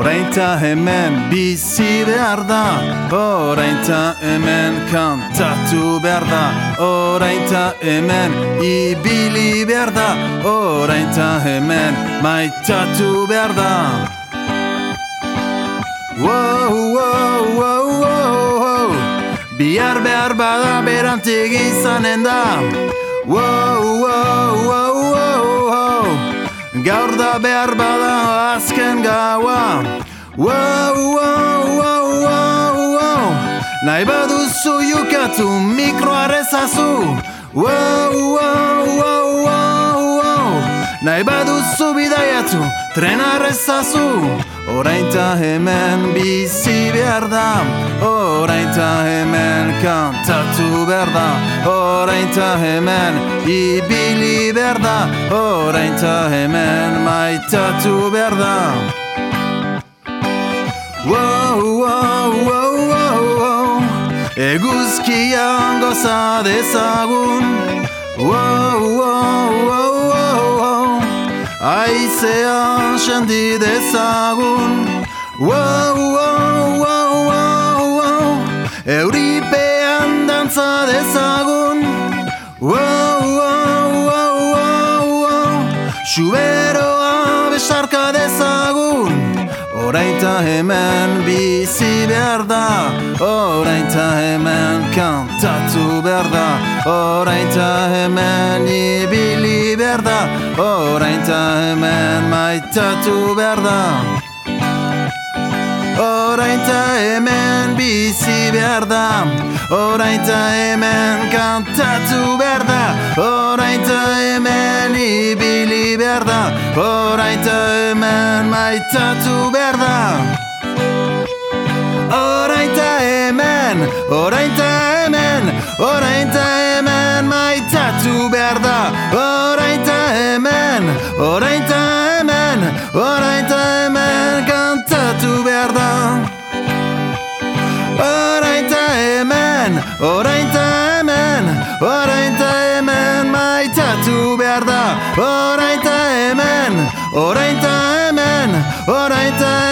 Orainta hemen bizi behar da, orainta hemen kantatu behar da, orainta hemen ibili behar da, orainta hemen maitatu behar da. Wow, wow, wow, wow, wow. Bihar behar bada berantik izanen da. Wow, wow, wow, wow, wow. Gaur da behar bada azken gaua. Wow, wow, wow, wow, wow. Nahi baduzu jukatu mikroa rezazu. Wow, wow, wow, wow, wow. Nahi baduzu bidaiatu trena rezazu. Orainta hemen bizi behar da, orainta hemen kantatu behar da, orainta hemen ibili behar da, orainta hemen maitatu behar da. Wow, wow, wow, wow, wow. Eguzkian goza dezagun. Wow, wow, wow, wow, wow. Aizean sendi dezagun. Wow, wow, wow, wow, wow. Euripean dantza dezagun. Wow, wow, wow, wow, wow. Xuberoa besarka dezagun. Orainta hemen bizi behar da, orainta hemen kantatu behar da, orainta hemen ibili behar da, orainta hemen maitatu behar da. Orainta hemen bizi behar da, orainta hemen kantatu behar da, orainta hemen ibili behar da, orainta hemen maitatu behar da. Orainta hemen, orainta hemen, orainta hemen maitatu behar da, orainta hemen, orainta hemen, orainta hemen kantatu behar da. Orainta hemen, orainta hemen, orainta hemen maitatu behar da, orainta hemen, orainta hemen, orainta hemen.